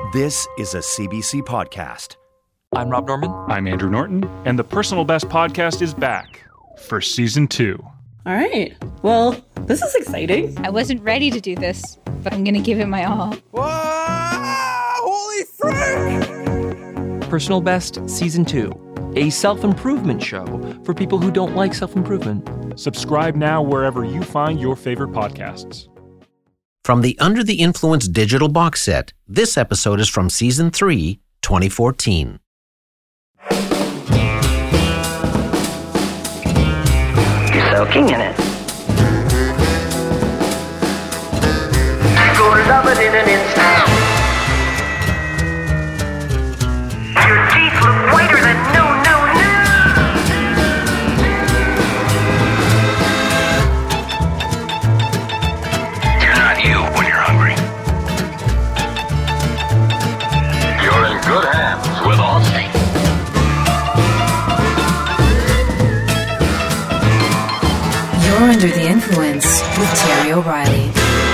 This is a CBC podcast. I'm Rob Norman. I'm Andrew Norton, and the Personal Best podcast is back for Season 2. All right. Well, this is exciting. I wasn't ready to do this, but I'm going to give it my all. Whoa! Holy frick! Personal Best Season 2, a self-improvement show for people who don't like self-improvement. Subscribe now wherever you find your favorite podcasts. From the Under the Influence digital box set, this episode is from Season 3, 2014. You're soaking in it. Gonna love it in an instant. Your teeth look whiter than no. You're not you when you're hungry. You're in good hands with Allstate. You're Under the Influence with Terry O'Reilly.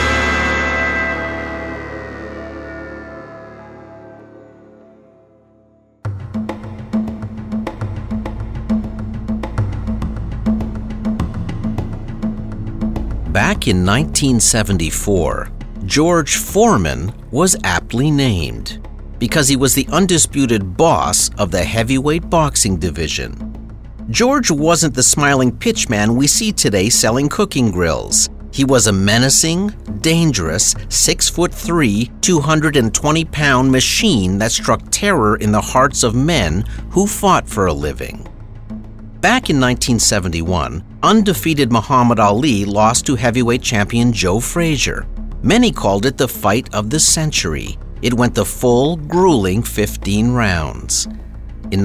Back in 1974, George Foreman was aptly named because he was the undisputed boss of the heavyweight boxing division. George wasn't the smiling pitchman we see today selling cooking grills. He was a menacing, dangerous, 6'3", 220-pound machine that struck terror in the hearts of men who fought for a living. Back in 1971, undefeated Muhammad Ali lost to heavyweight champion Joe Frazier. Many called it the fight of the century. It went the full, grueling 15 rounds. In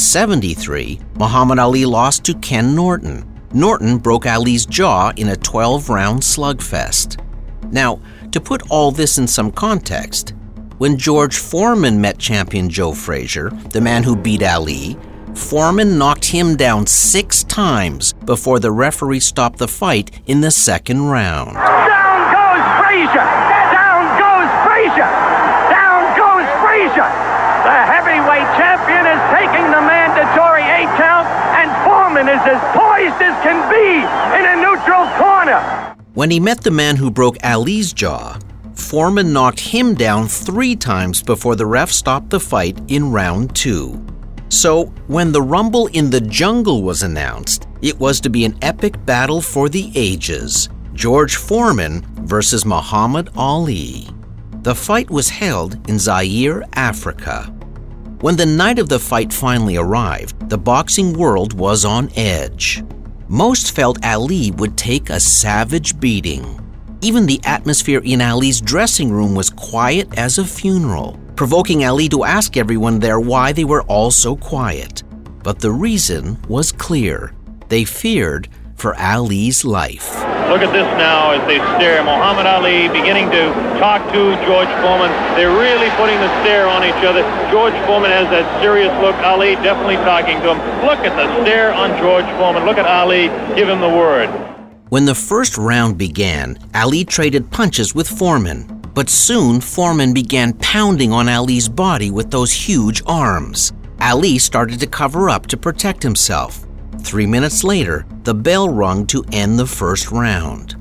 1973, Muhammad Ali lost to Ken Norton. Norton broke Ali's jaw in a 12-round slugfest. Now, to put all this in some context, when George Foreman met champion Joe Frazier, the man who beat Ali, Foreman knocked him down 6 times before the referee stopped the fight in the second round. Down goes Frazier! Down goes Frazier! Down goes Frazier! The heavyweight champion is taking the mandatory 8 count, and Foreman is as poised as can be in a neutral corner. When he met the man who broke Ali's jaw, Foreman knocked him down 3 times before the ref stopped the fight in round 2. So, when the Rumble in the Jungle was announced, it was to be an epic battle for the ages. George Foreman versus Muhammad Ali. The fight was held in Zaire, Africa. When the night of the fight finally arrived, the boxing world was on edge. Most felt Ali would take a savage beating. Even the atmosphere in Ali's dressing room was quiet as a funeral, provoking Ali to ask everyone there why they were all so quiet. But the reason was clear. They feared for Ali's life. Look at this now as they stare. Muhammad Ali beginning to talk to George Foreman. They're really putting the stare on each other. George Foreman has that serious look. Ali definitely talking to him. Look at the stare on George Foreman. Look at Ali. Give him the word. When the first round began, Ali traded punches with Foreman. But soon, Foreman began pounding on Ali's body with those huge arms. Ali started to cover up to protect himself. 3 minutes later, the bell rung to end the first round.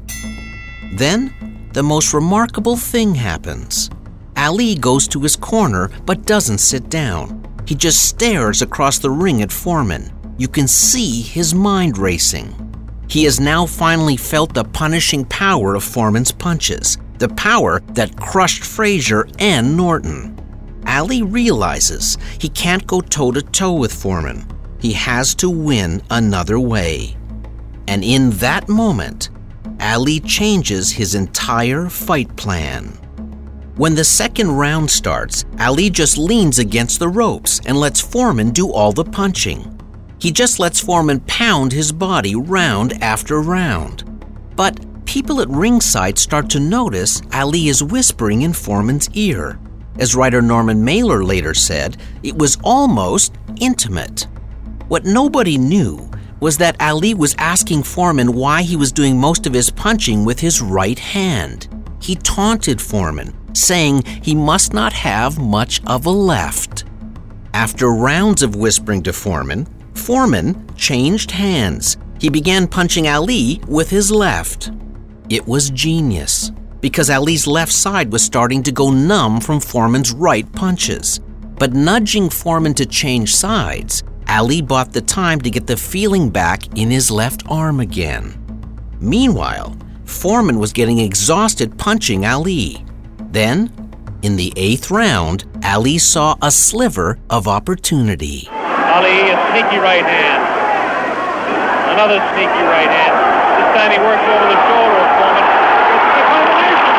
Then, the most remarkable thing happens. Ali goes to his corner but doesn't sit down. He just stares across the ring at Foreman. You can see his mind racing. He has now finally felt the punishing power of Foreman's punches, the power that crushed Frazier and Norton. Ali realizes he can't go toe-to-toe with Foreman. He has to win another way. And in that moment, Ali changes his entire fight plan. When the second round starts, Ali just leans against the ropes and lets Foreman do all the punching. He just lets Foreman pound his body round after round. But people at ringside start to notice Ali is whispering in Foreman's ear. As writer Norman Mailer later said, it was almost intimate. What nobody knew was that Ali was asking Foreman why he was doing most of his punching with his right hand. He taunted Foreman, saying he must not have much of a left. After rounds of whispering to Foreman, Foreman changed hands. He began punching Ali with his left. It was genius, because Ali's left side was starting to go numb from Foreman's right punches. But nudging Foreman to change sides, Ali bought the time to get the feeling back in his left arm again. Meanwhile, Foreman was getting exhausted punching Ali. Then, in the 8th round, Ali saw a sliver of opportunity. Ali, a sneaky right hand. Another sneaky right hand. This time he works over the shoulder of Foreman. It's the combination.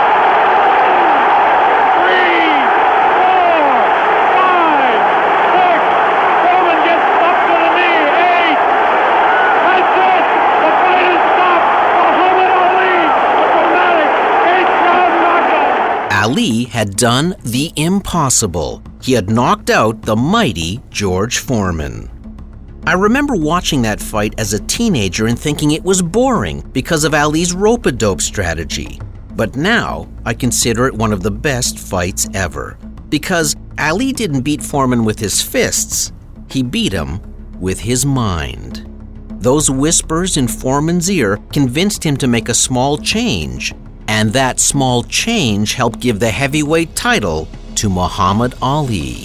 3, 4, 5, 6. Foreman gets up to the knee. 8. That's it. The fight is stopped. Muhammad Ali, a dramatic 8th round knockout. Ali had done the impossible. He had knocked out the mighty George Foreman. I remember watching that fight as a teenager and thinking it was boring because of Ali's rope-a-dope strategy. But now, I consider it one of the best fights ever. Because Ali didn't beat Foreman with his fists, he beat him with his mind. Those whispers in Foreman's ear convinced him to make a small change, and that small change helped give the heavyweight title to Muhammad Ali.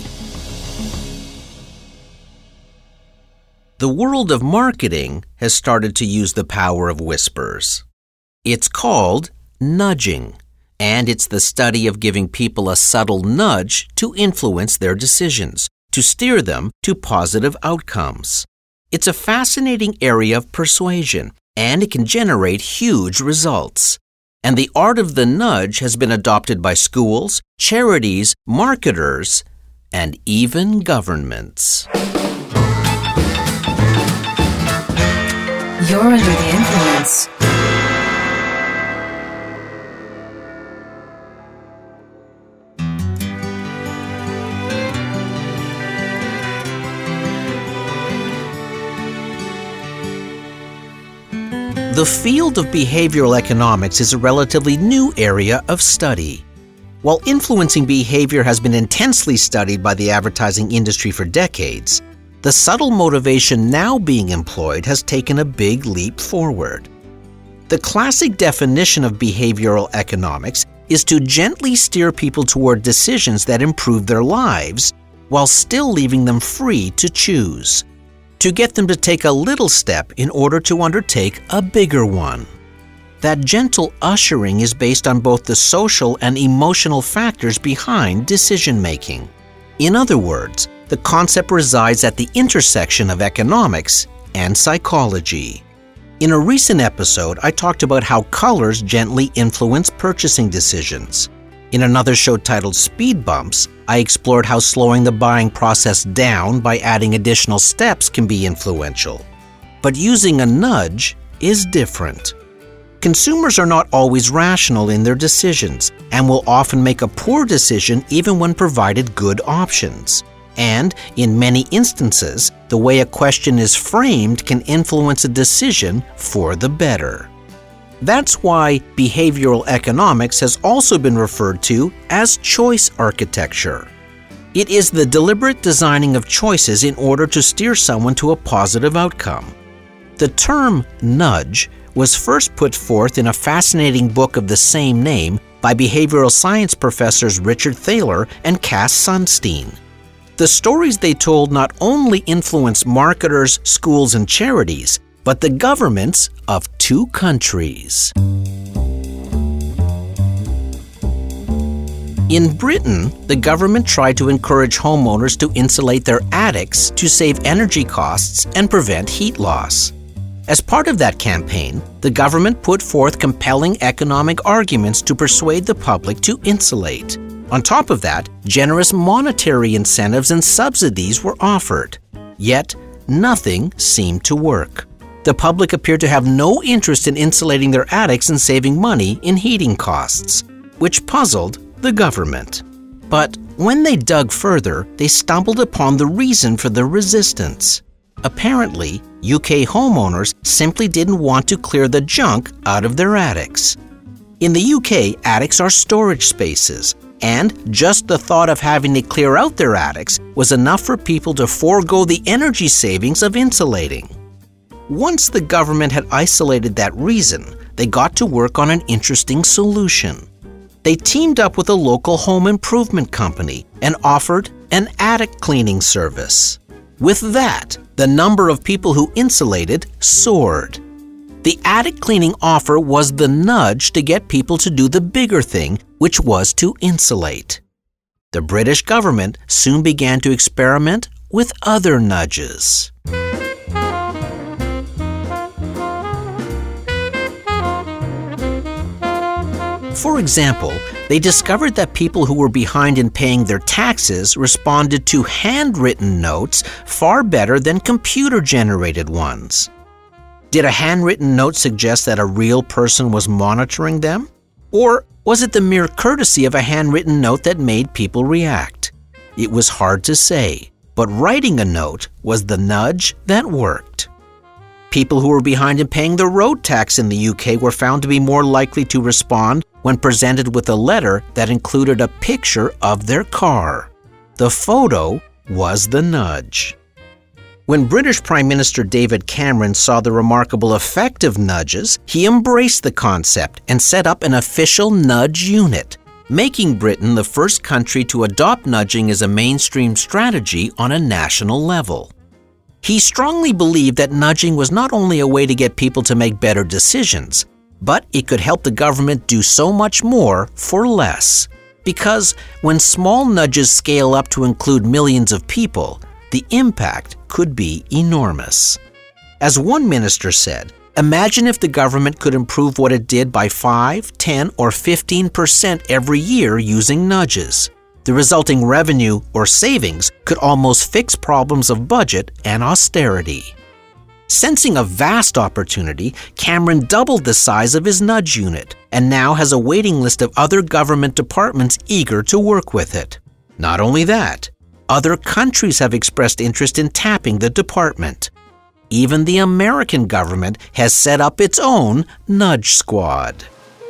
The world of marketing has started to use the power of whispers. It's called nudging, and it's the study of giving people a subtle nudge to influence their decisions, to steer them to positive outcomes. It's a fascinating area of persuasion, and it can generate huge results. And the art of the nudge has been adopted by schools, charities, marketers, and even governments. You're under the influence. The field of behavioral economics is a relatively new area of study. While influencing behavior has been intensely studied by the advertising industry for decades, the subtle motivation now being employed has taken a big leap forward. The classic definition of behavioral economics is to gently steer people toward decisions that improve their lives while still leaving them free to choose, to get them to take a little step in order to undertake a bigger one. That gentle ushering is based on both the social and emotional factors behind decision-making. In other words, the concept resides at the intersection of economics and psychology. In a recent episode, I talked about how colors gently influence purchasing decisions. In another show titled Speed Bumps, I explored how slowing the buying process down by adding additional steps can be influential. But using a nudge is different. Consumers are not always rational in their decisions and will often make a poor decision even when provided good options. And, in many instances, the way a question is framed can influence a decision for the better. That's why behavioral economics has also been referred to as choice architecture. It is the deliberate designing of choices in order to steer someone to a positive outcome. The term nudge was first put forth in a fascinating book of the same name by behavioral science professors Richard Thaler and Cass Sunstein. The stories they told not only influenced marketers, schools, and charities, but the governments of 2 countries. In Britain, the government tried to encourage homeowners to insulate their attics to save energy costs and prevent heat loss. As part of that campaign, the government put forth compelling economic arguments to persuade the public to insulate. On top of that, generous monetary incentives and subsidies were offered. Yet, nothing seemed to work. The public appeared to have no interest in insulating their attics and saving money in heating costs, which puzzled the government. But when they dug further, they stumbled upon the reason for the resistance. Apparently, UK homeowners simply didn't want to clear the junk out of their attics. In the UK, attics are storage spaces, and just the thought of having to clear out their attics was enough for people to forego the energy savings of insulating. Once the government had isolated that reason, they got to work on an interesting solution. They teamed up with a local home improvement company and offered an attic cleaning service. With that, the number of people who insulated soared. The attic cleaning offer was the nudge to get people to do the bigger thing, which was to insulate. The British government soon began to experiment with other nudges. For example, they discovered that people who were behind in paying their taxes responded to handwritten notes far better than computer-generated ones. Did a handwritten note suggest that a real person was monitoring them? Or was it the mere courtesy of a handwritten note that made people react? It was hard to say, but writing a note was the nudge that worked. People who were behind in paying the road tax in the UK were found to be more likely to respond when presented with a letter that included a picture of their car. The photo was the nudge. When British Prime Minister David Cameron saw the remarkable effect of nudges, he embraced the concept and set up an official nudge unit, making Britain the first country to adopt nudging as a mainstream strategy on a national level. He strongly believed that nudging was not only a way to get people to make better decisions, but it could help the government do so much more for less. Because when small nudges scale up to include millions of people, the impact could be enormous. As one minister said, imagine if the government could improve what it did by 5, 10, or 15% every year using nudges. The resulting revenue or savings could almost fix problems of budget and austerity. Sensing a vast opportunity, Cameron doubled the size of his nudge unit and now has a waiting list of other government departments eager to work with it. Not only that, other countries have expressed interest in tapping the department. Even the American government has set up its own nudge squad.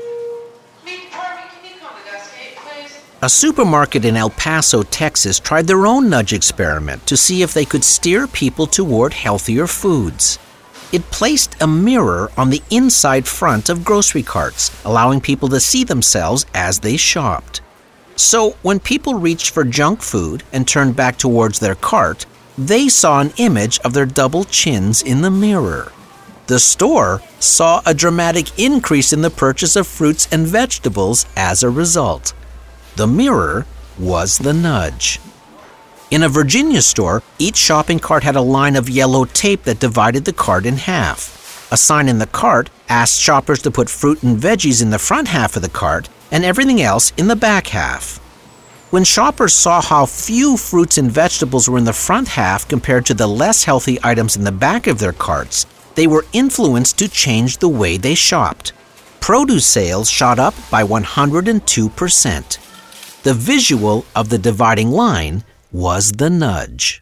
A supermarket in El Paso, Texas tried their own nudge experiment to see if they could steer people toward healthier foods. It placed a mirror on the inside front of grocery carts, allowing people to see themselves as they shopped. So when people reached for junk food and turned back towards their cart, they saw an image of their double chins in the mirror. The store saw a dramatic increase in the purchase of fruits and vegetables as a result. The mirror was the nudge. In a Virginia store, each shopping cart had a line of yellow tape that divided the cart in half. A sign in the cart asked shoppers to put fruit and veggies in the front half of the cart and everything else in the back half. When shoppers saw how few fruits and vegetables were in the front half compared to the less healthy items in the back of their carts, they were influenced to change the way they shopped. Produce sales shot up by 102%. The visual of the dividing line was the nudge.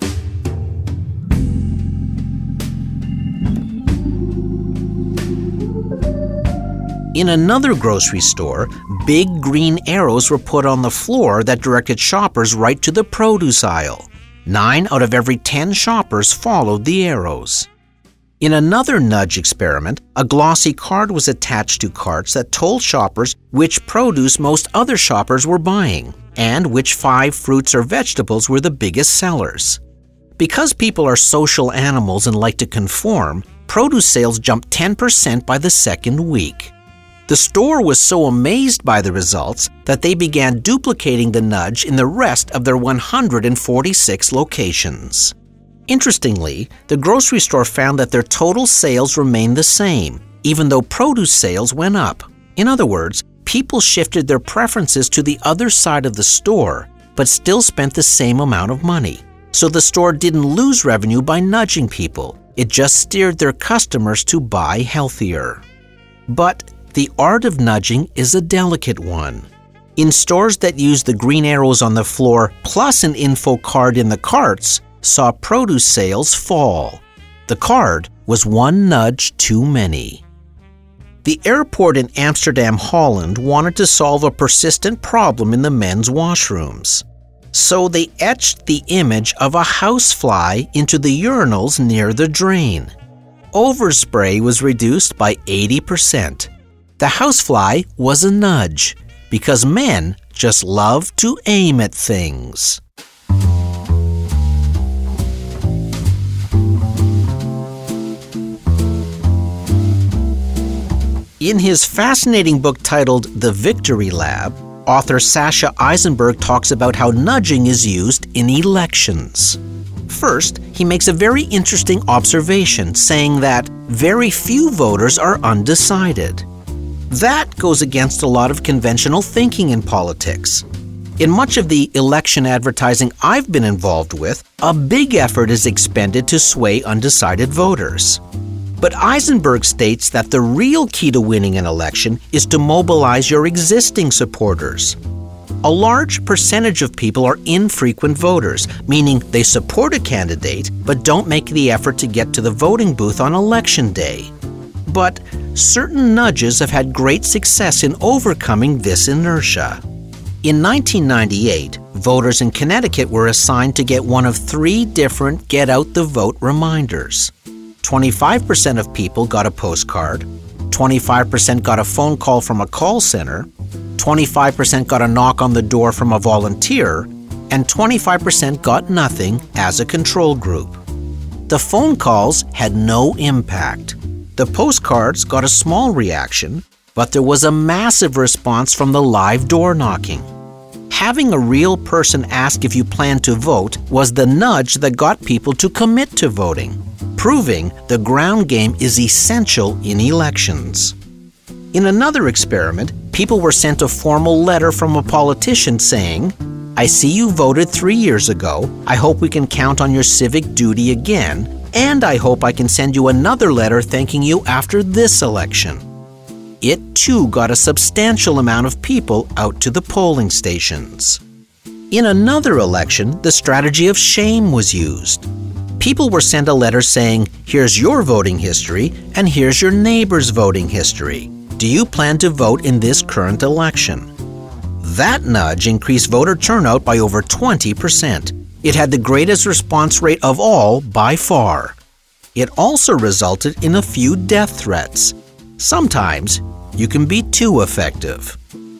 In another grocery store, big green arrows were put on the floor that directed shoppers right to the produce aisle. 9 out of every 10 shoppers followed the arrows. In another nudge experiment, a glossy card was attached to carts that told shoppers which produce most other shoppers were buying and which 5 fruits or vegetables were the biggest sellers. Because people are social animals and like to conform, produce sales jumped 10% by the second week. The store was so amazed by the results that they began duplicating the nudge in the rest of their 146 locations. Interestingly, the grocery store found that their total sales remained the same, even though produce sales went up. In other words, people shifted their preferences to the other side of the store, but still spent the same amount of money. So the store didn't lose revenue by nudging people. It just steered their customers to buy healthier. But the art of nudging is a delicate one. In stores that use the green arrows on the floor plus an info card in the carts, saw produce sales fall. The card was one nudge too many. The airport in Amsterdam, Holland wanted to solve a persistent problem in the men's washrooms. So they etched the image of a housefly into the urinals near the drain. Overspray was reduced by 80%. The housefly was a nudge, because men just love to aim at things. In his fascinating book titled The Victory Lab, author Sasha Eisenberg talks about how nudging is used in elections. First, he makes a very interesting observation, saying that very few voters are undecided. That goes against a lot of conventional thinking in politics. In much of the election advertising I've been involved with, a big effort is expended to sway undecided voters. But Eisenberg states that the real key to winning an election is to mobilize your existing supporters. A large percentage of people are infrequent voters, meaning they support a candidate but don't make the effort to get to the voting booth on election day. But certain nudges have had great success in overcoming this inertia. In 1998, voters in Connecticut were assigned to get one of 3 different Get Out the Vote reminders. 25% of people got a postcard, 25% got a phone call from a call center, 25% got a knock on the door from a volunteer, and 25% got nothing as a control group. The phone calls had no impact. The postcards got a small reaction, but there was a massive response from the live door knocking. Having a real person ask if you plan to vote was the nudge that got people to commit to voting, proving the ground game is essential in elections. In another experiment, people were sent a formal letter from a politician saying, "I see you voted 3 years ago. I hope we can count on your civic duty again, and I hope I can send you another letter thanking you after this election." It too got a substantial amount of people out to the polling stations. In another election, the strategy of shame was used. People were sent a letter saying, "Here's your voting history, and here's your neighbor's voting history. Do you plan to vote in this current election?" That nudge increased voter turnout by over 20%. It had the greatest response rate of all by far. It also resulted in a few death threats. Sometimes you can be too effective.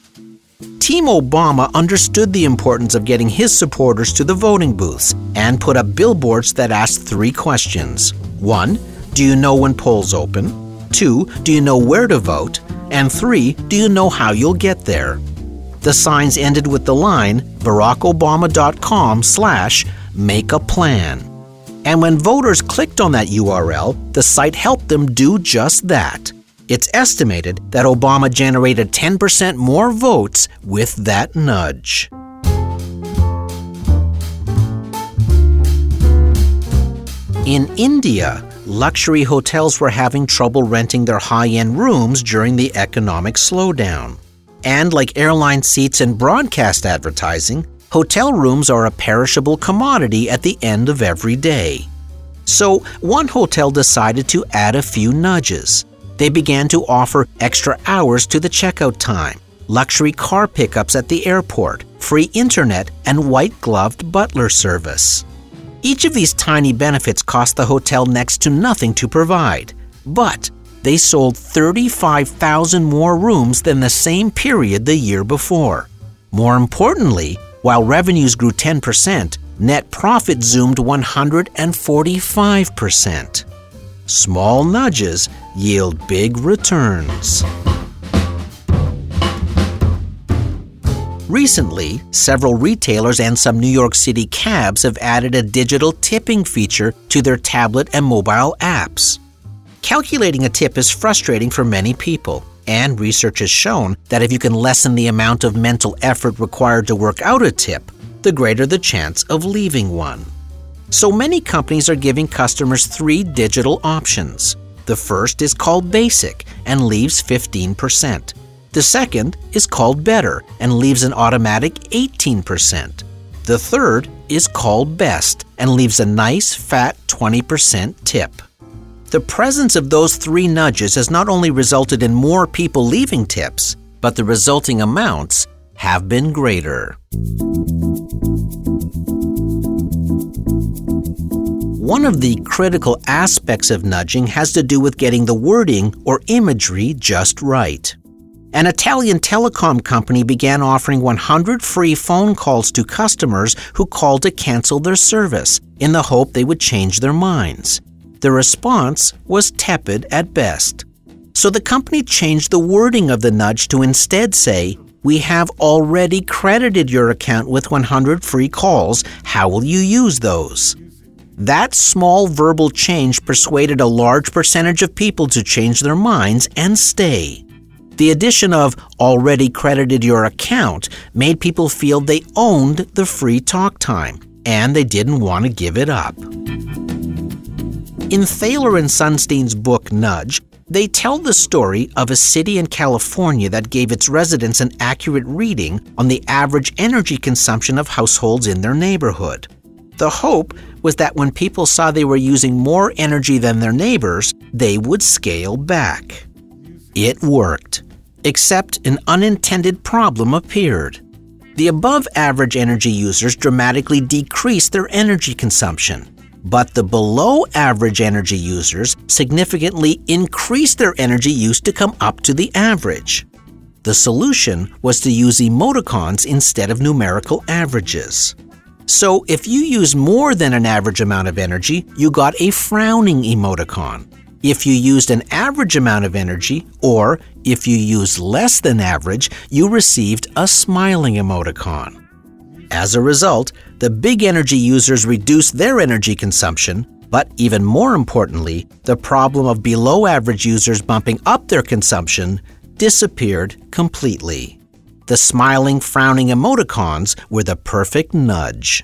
Team Obama understood the importance of getting his supporters to the voting booths and put up billboards that asked 3 questions. 1, do you know when polls open? 2, do you know where to vote? And 3, do you know how you'll get there? The signs ended with the line, barackobama.com/make-a-plan. And when voters clicked on that URL, the site helped them do just that. It's estimated that Obama generated 10% more votes with that nudge. In India, luxury hotels were having trouble renting their high-end rooms during the economic slowdown. And like airline seats and broadcast advertising, hotel rooms are a perishable commodity at the end of every day. So one hotel decided to add a few nudges. They began to offer extra hours to the checkout time, luxury car pickups at the airport, free internet, and white-gloved butler service. Each of these tiny benefits cost the hotel next to nothing to provide, but they sold 35,000 more rooms than the same period the year before. More importantly, while revenues grew 10%, net profit zoomed 145%. Small nudges yield big returns. Recently, several retailers and some New York City cabs have added a digital tipping feature to their tablet and mobile apps. Calculating a tip is frustrating for many people, and research has shown that if you can lessen the amount of mental effort required to work out a tip, the greater the chance of leaving one. So many companies are giving customers 3 digital options. The first is called Basic and leaves 15%. The second is called Better and leaves an automatic 18%. The third is called Best and leaves a nice fat 20% tip. The presence of those 3 nudges has not only resulted in more people leaving tips, but the resulting amounts have been greater. One of the critical aspects of nudging has to do with getting the wording or imagery just right. An Italian telecom company began offering 100 free phone calls to customers who called to cancel their service in the hope they would change their minds. The response was tepid at best. So the company changed the wording of the nudge to instead say, "We have already credited your account with 100 free calls. How will you use those?" That small verbal change persuaded a large percentage of people to change their minds and stay. The addition of "already credited your account" made people feel they owned the free talk time, and they didn't want to give it up. In Thaler and Sunstein's book Nudge, they tell the story of a city in California that gave its residents an accurate reading on the average energy consumption of households in their neighborhood. The hope was that when people saw they were using more energy than their neighbors, they would scale back. It worked, except an unintended problem appeared. The above-average energy users dramatically decreased their energy consumption, but the below-average energy users significantly increased their energy use to come up to the average. The solution was to use emoticons instead of numerical averages. So if you use more than an average amount of energy, you got a frowning emoticon. If you used an average amount of energy, or if you used less than average, you received a smiling emoticon. As a result, the big energy users reduced their energy consumption, but even more importantly, the problem of below-average users bumping up their consumption disappeared completely. The smiling, frowning emoticons were the perfect nudge.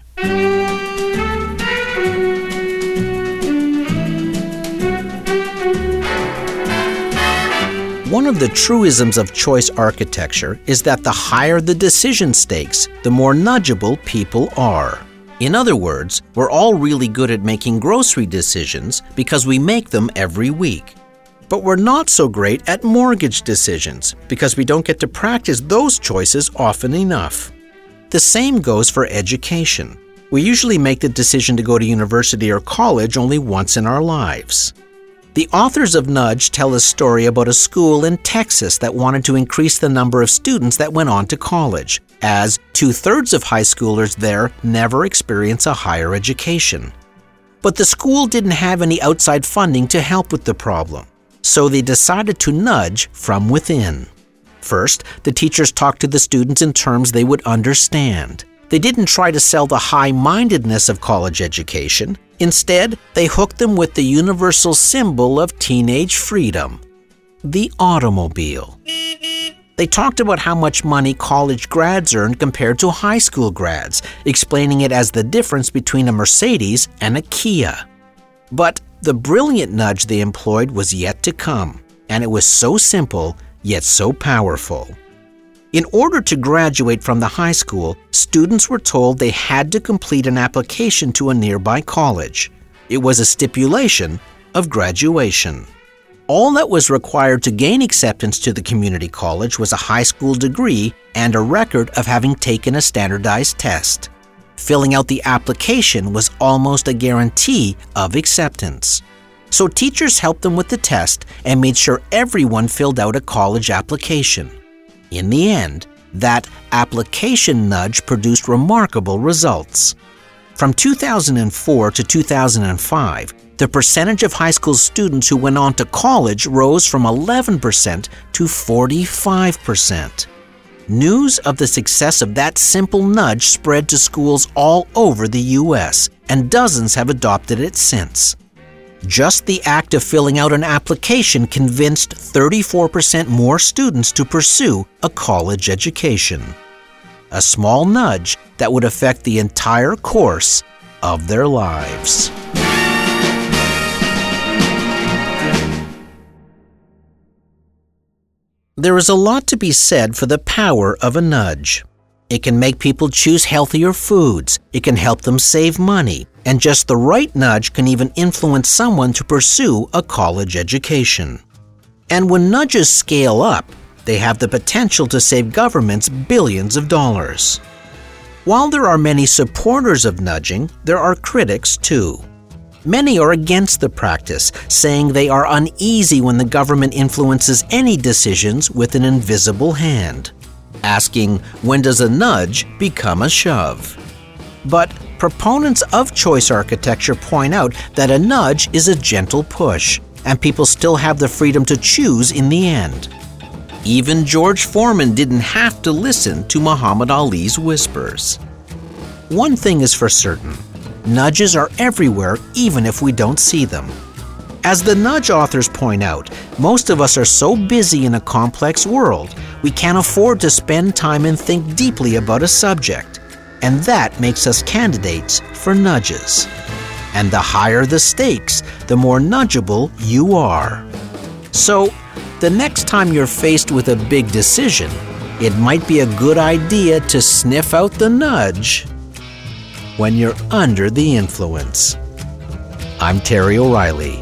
One of the truisms of choice architecture is that the higher the decision stakes, the more nudgeable people are. In other words, we're all really good at making grocery decisions because we make them every week. But we're not so great at mortgage decisions because we don't get to practice those choices often enough. The same goes for education. We usually make the decision to go to university or college only once in our lives. The authors of Nudge tell a story about a school in Texas that wanted to increase the number of students that went on to college, as 2/3 of high schoolers there never experience a higher education. But the school didn't have any outside funding to help with the problem, so they decided to nudge from within. First, the teachers talked to the students in terms they would understand. They didn't try to sell the high-mindedness of college education. Instead, they hooked them with the universal symbol of teenage freedom, the automobile. They talked about how much money college grads earned compared to high school grads, explaining it as the difference between a Mercedes and a Kia. But the brilliant nudge they employed was yet to come, and it was so simple, yet so powerful. In order to graduate from the high school, students were told they had to complete an application to a nearby college. It was a stipulation of graduation. All that was required to gain acceptance to the community college was a high school degree and a record of having taken a standardized test. Filling out the application was almost a guarantee of acceptance. So teachers helped them with the test and made sure everyone filled out a college application. In the end, that application nudge produced remarkable results. From 2004 to 2005, the percentage of high school students who went on to college rose from 11% to 45%. News of the success of that simple nudge spread to schools all over the U.S., and dozens have adopted it since. Just the act of filling out an application convinced 34% more students to pursue a college education. A small nudge that would affect the entire course of their lives. There is a lot to be said for the power of a nudge. It can make people choose healthier foods, it can help them save money, And just the right nudge can even influence someone to pursue a college education. And when nudges scale up, they have the potential to save governments billions of dollars. While there are many supporters of nudging, there are critics too. Many are against the practice, saying they are uneasy when the government influences any decisions with an invisible hand, asking, when does a nudge become a shove? But proponents of choice architecture point out that a nudge is a gentle push, and people still have the freedom to choose in the end. Even George Foreman didn't have to listen to Muhammad Ali's whispers. One thing is for certain, nudges are everywhere even if we don't see them. As the nudge authors point out, most of us are so busy in a complex world, we can't afford to spend time and think deeply about a subject. And that makes us candidates for nudges. And the higher the stakes, the more nudgeable you are. So, the next time you're faced with a big decision, it might be a good idea to sniff out the nudge when you're under the influence. I'm Terry O'Reilly.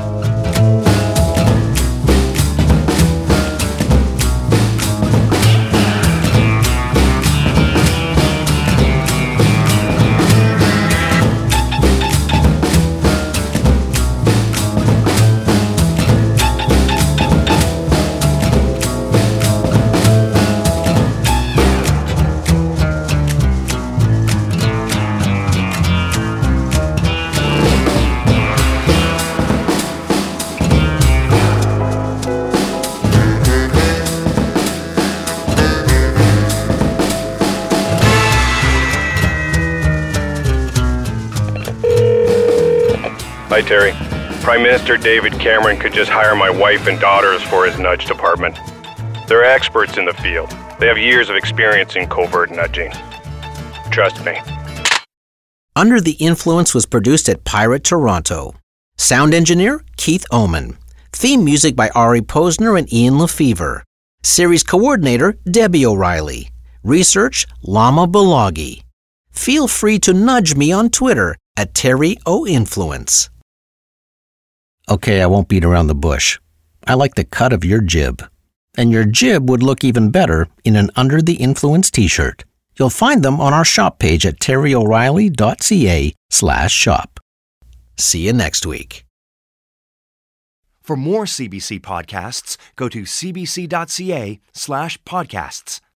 Hi, Terry. Prime Minister David Cameron could just hire my wife and daughters for his nudge department. They're experts in the field. They have years of experience in covert nudging. Trust me. Under the Influence was produced at Pirate Toronto. Sound engineer, Keith Oman. Theme music by Ari Posner and Ian Lefevre. Series coordinator, Debbie O'Reilly. Research, Lama Balagi. Feel free to nudge me on Twitter at TerryOInfluence. Okay, I won't beat around the bush. I like the cut of your jib. And your jib would look even better in an Under the Influence t-shirt. You'll find them on our shop page at terryoreilly.ca/shop. See you next week. For more CBC podcasts, go to cbc.ca/podcasts.